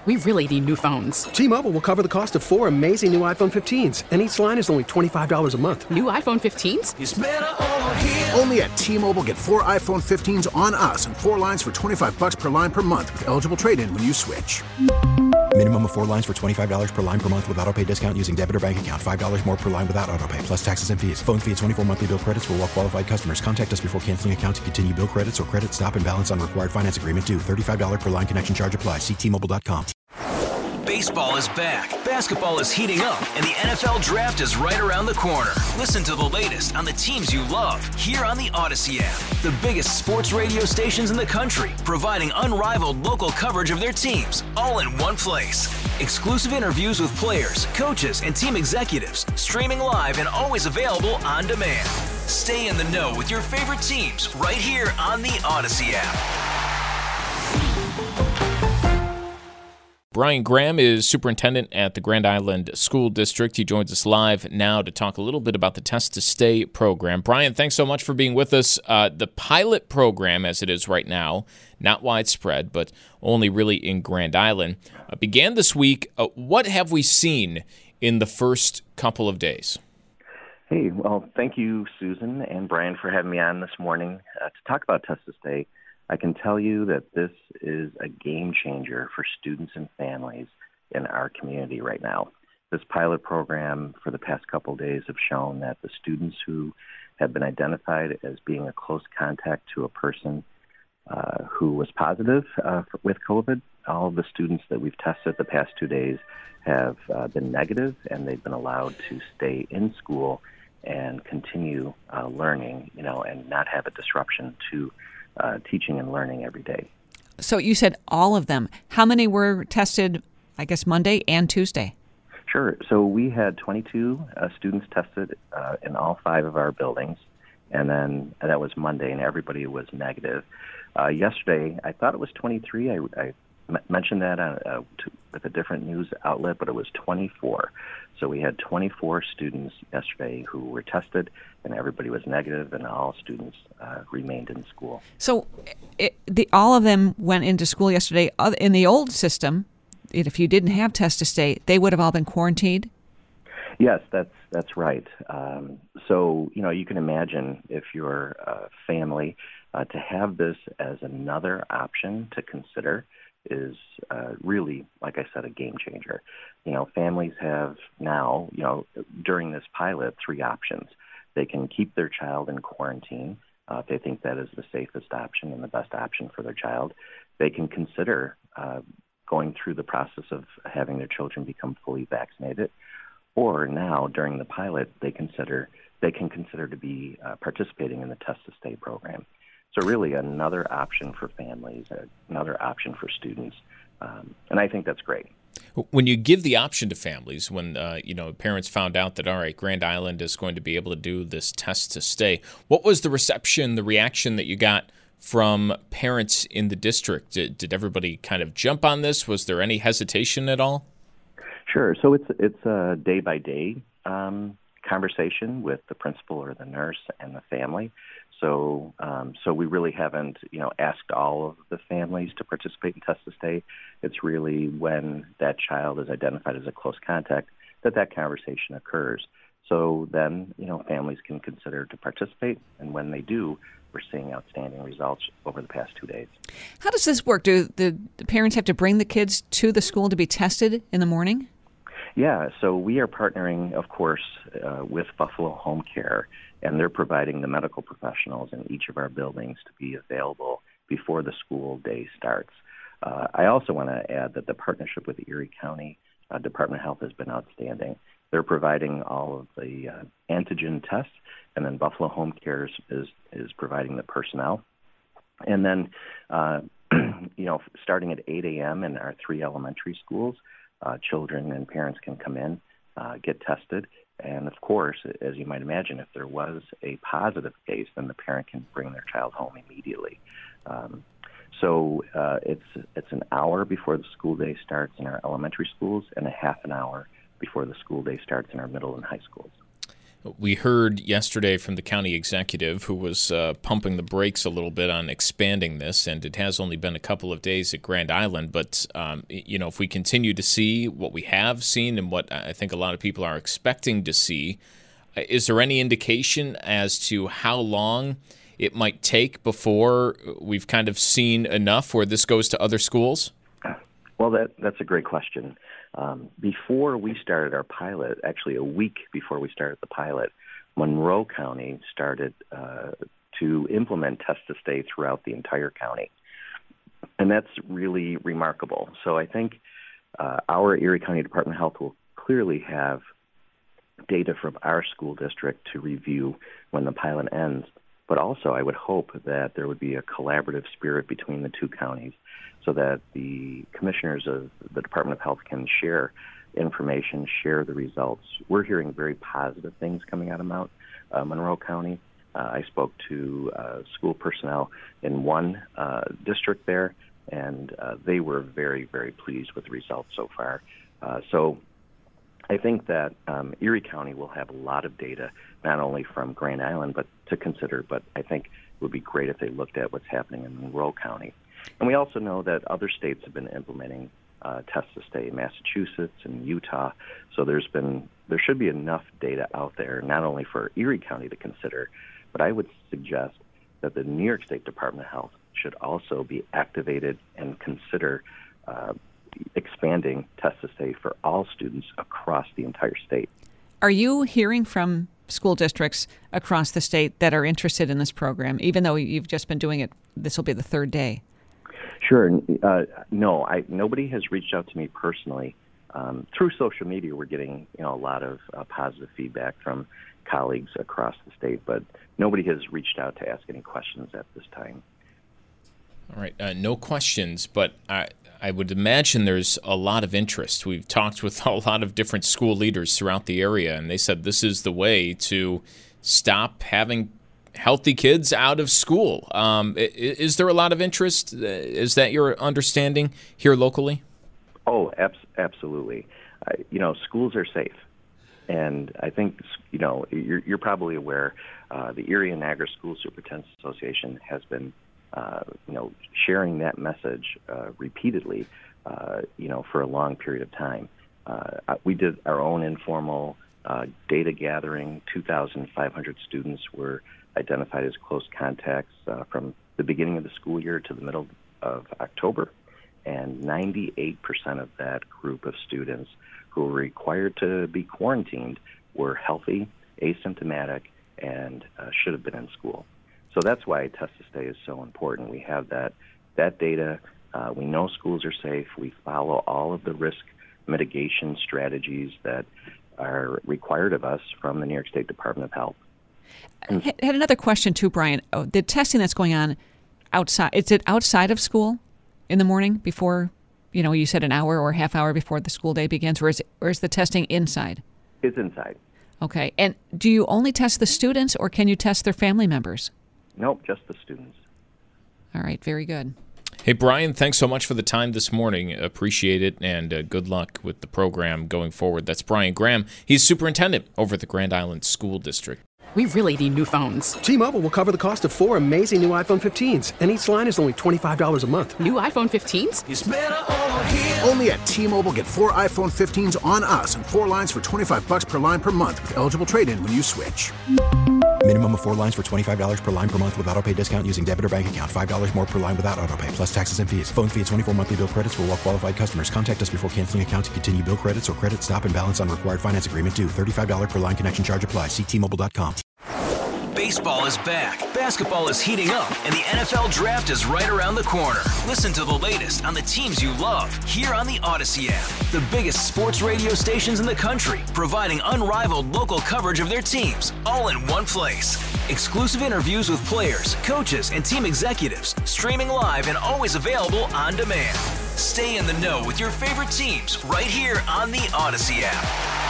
We really need new phones. T-Mobile will cover the cost of 4 amazing new iPhone 15s, and each line is only $25 a month. New iPhone 15s? It's better over here. Only at T-Mobile, get 4 iPhone 15s on us and 4 lines for $25 per line per month with eligible trade-in when you switch. Minimum of 4 lines for $25 per line per month with autopay discount using debit or bank account. $5 more per line without autopay, plus taxes and fees. Phone fee at 24 monthly bill credits for well-qualified customers. Contact us before canceling account to continue bill credits or credit stop and balance on required finance agreement due. $35 per line connection charge applies. See T-Mobile.com. Baseball is back, basketball is heating up, and the NFL Draft is right around the corner. Listen to the latest on the teams you love here on the Odyssey app. The biggest sports radio stations in the country, providing unrivaled local coverage of their teams, all in one place. Exclusive interviews with players, coaches, and team executives, streaming live and always available on demand. Stay in the know with your favorite teams right here on the Odyssey app. Brian Graham is superintendent at the Grand Island School District. He joins us live now to talk a little bit about the Test to Stay program. Brian, thanks so much for being with us. The pilot program, as it is right now, not widespread, but only really in Grand Island, began this week. What have we seen in the first couple of days? Hey, well, thank you, Susan and Brian, for having me on this morning to talk about Test to Stay. I can tell you that this is a game changer for students and families in our community right now. This pilot program for the past couple of days have shown that the students who have been identified as being a close contact to a person who was positive with COVID, all of the students that we've tested the past 2 days have been negative, and they've been allowed to stay in school and continue learning, and not have a disruption to teaching and learning every day. So you said all of them. How many were tested, I guess, Monday and Tuesday? Sure. So we had 22 students tested in all 5 of our buildings, and then that was Monday, and everybody was negative. Yesterday, I thought it was 23. I mentioned that with a different news outlet, but it was 24. So we had 24 students yesterday who were tested, and everybody was negative, and all students remained in school. So all of them went into school yesterday. In the old system, if you didn't have Test to Stay, they would have all been quarantined? Yes, that's right. So, you can imagine if you're a family, to have this as another option to consider is really, like I said, a game changer. Families have now, during this pilot, 3 options. They can keep their child in quarantine if they think that is the safest option and the best option for their child. They can consider going through the process of having their children become fully vaccinated. Or now, during the pilot, they can consider to be participating in the Test to Stay program. So really another option for families, another option for students, and I think that's great. When you give the option to families, when parents found out that, all right, Grand Island is going to be able to do this Test to Stay, what was the reaction that you got from parents in the district? Did everybody kind of jump on this? Was there any hesitation at all? Sure. So it's a day-by-day conversation with the principal or the nurse and the family. So we really haven't, asked all of the families to participate in Test to Stay. It's really when that child is identified as a close contact that conversation occurs. So then, families can consider to participate, and when they do, we're seeing outstanding results over the past 2 days. How does this work? Do the parents have to bring the kids to the school to be tested in the morning? Yeah, so we are partnering, of course, with Buffalo Home Care, and they're providing the medical professionals in each of our buildings to be available before the school day starts. I also want to add that the partnership with the Erie County Department of Health has been outstanding. They're providing all of the antigen tests, and then Buffalo Home Care is providing the personnel. And then, starting at 8 a.m. in our 3 elementary schools, children and parents can come in, get tested, and of course, as you might imagine, if there was a positive case, then the parent can bring their child home immediately. So it's an hour before the school day starts in our elementary schools and a half an hour before the school day starts in our middle and high schools. We heard yesterday from the county executive who was pumping the brakes a little bit on expanding this, and it has only been a couple of days at Grand Island. But, if we continue to see what we have seen and what I think a lot of people are expecting to see, is there any indication as to how long it might take before we've kind of seen enough where this goes to other schools? Well, that's a great question. Before we started our pilot, actually a week before we started the pilot, Monroe County started to implement Test to Stay throughout the entire county. And that's really remarkable. So I think our Erie County Department of Health will clearly have data from our school district to review when the pilot ends. But also I would hope that there would be a collaborative spirit between the two counties so that the commissioners of the Department of Health can share information, share the results. We're hearing very positive things coming out of Monroe County. I spoke to school personnel in one district there, and they were very, very pleased with the results so far. So I think that Erie County will have a lot of data, not only from Grand Island to consider, but I think it would be great if they looked at what's happening in Monroe County. And we also know that other states have been implementing Test to Stay, Massachusetts and Utah. So there should be enough data out there, not only for Erie County to consider, but I would suggest that the New York State Department of Health should also be activated and consider expanding Test to Stay for all students across the entire state. Are you hearing from school districts across the state that are interested in this program, even though you've just been doing it? This will be the third day. Sure. No, nobody has reached out to me personally. Through social media, we're getting a lot of positive feedback from colleagues across the state, but nobody has reached out to ask any questions at this time. All right, no questions, but I would imagine there's a lot of interest. We've talked with a lot of different school leaders throughout the area, and they said this is the way to stop having healthy kids out of school. Is there a lot of interest? Is that your understanding here locally? Oh, absolutely. Schools are safe. And I think, you're probably aware, the Erie and Niagara School Superintendents Association has been, sharing that message repeatedly, for a long period of time. We did our own informal data gathering. 2,500 students were identified as close contacts from the beginning of the school year to the middle of October. And 98% of that group of students who were required to be quarantined were healthy, asymptomatic, and should have been in school. So that's why Test to Stay is so important. We have that data. We know schools are safe. We follow all of the risk mitigation strategies that are required of us from the New York State Department of Health. I had another question too, Brian. The testing that's going on outside, is it outside of school in the morning before, you said an hour or a half hour before the school day begins, or is the testing inside? It's inside. Okay. And do you only test the students, or can you test their family members? Nope, just the students. All right, very good. Hey, Brian, thanks so much for the time this morning. Appreciate it, and good luck with the program going forward. That's Brian Graham. He's superintendent over at the Grand Island School District. We really need new phones. T-Mobile will cover the cost of 4 amazing new iPhone 15s, and each line is only $25 a month. New iPhone 15s? It's better over here. Only at T-Mobile, get 4 iPhone 15s on us and 4 lines for $25 per line per month with eligible trade-in when you switch. Minimum of 4 lines for $25 per line per month with autopay discount using debit or bank account. $5 more per line without autopay, plus taxes and fees. Phone fee at 24 monthly bill credits for well-qualified customers. Contact us before canceling account to continue bill credits or credit stop and balance on required finance agreement due. $35 per line connection charge applies. See T-Mobile.com. Baseball is back, basketball is heating up, and the NFL Draft is right around the corner. Listen to the latest on the teams you love here on the Odyssey app. The biggest sports radio stations in the country, providing unrivaled local coverage of their teams, all in one place. Exclusive interviews with players, coaches, and team executives, streaming live and always available on demand. Stay in the know with your favorite teams right here on the Odyssey app.